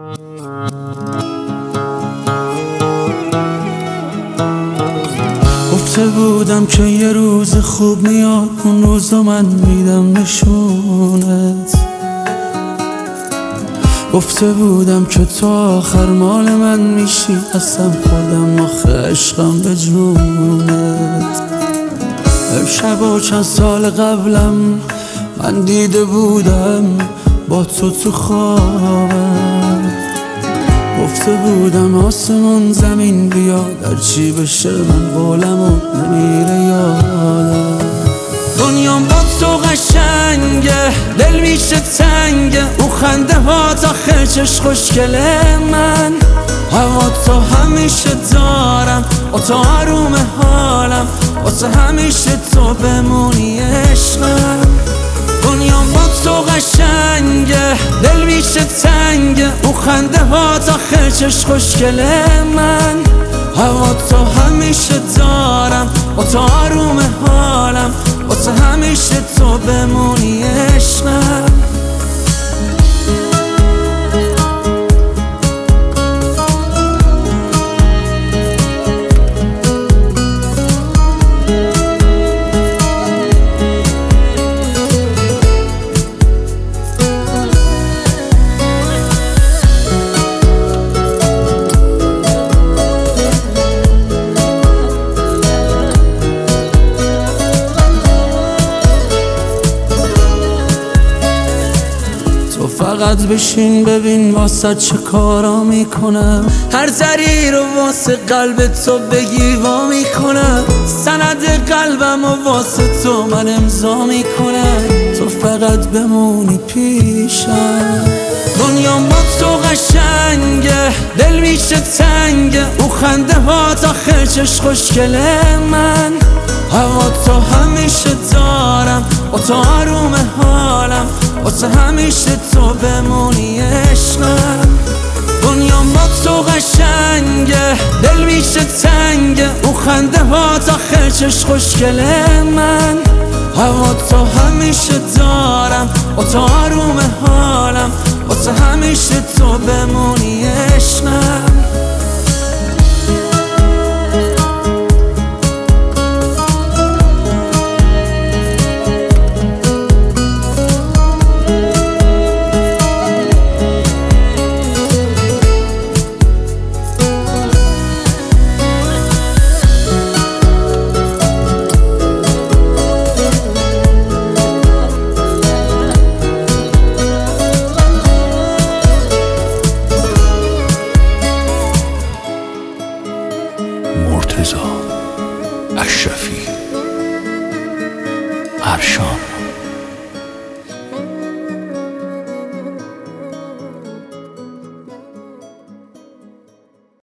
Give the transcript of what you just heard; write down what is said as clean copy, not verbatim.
گفته بودم که یه روز خوب میاد، اون روزو من میدم نشونت. گفته بودم که تو آخر مال من میشی، اصلا خودم آخه عشقم به جونت. امشب و چند سال قبلم من دیده بودم با تو خوابم. گفته بودم آسمون زمین بیاد، هرچی بشه من قولم و نمیره یادم. دنیام با تو قشنگه، دل میشه تنگه، او خنده ها تا خرچش خوشگله من. هوا تو همیشه دارم، با تو آروم حالم، واسه همیشه تو بمونی عشقم. دنیام با تو قشنگه، دل میشه تنگه، او خنده ها تا خرچش خوشگله من. هوا تو همیشه دارم، با تو آروم حالم، واسه همیشه تو بمونی عشقم. فقط بشین ببین واسه چه کارا میکنم، هر ذری رو واسه قلب تو بگی وا میکنم. سند قلبم و واسه تو من امضا میکنم، تو فقط بمونی پیشم. دنیا با تو قشنگه، دل میشه تنگه، او خنده ها تا خرچش خوشگله من. هوا تو همیشه دارم، با تو آروم حالم، واسه همیشه تو بمونی عشقم. دنیا با تو قشنگه، دل میشه تنگه، او خنده ها تا خرچش خوشگله من. هوا تو همیشه دارم، با تو آروم حالم، واسه همیشه تو بمونی عشقم. مرتضی اشرفی ارشان.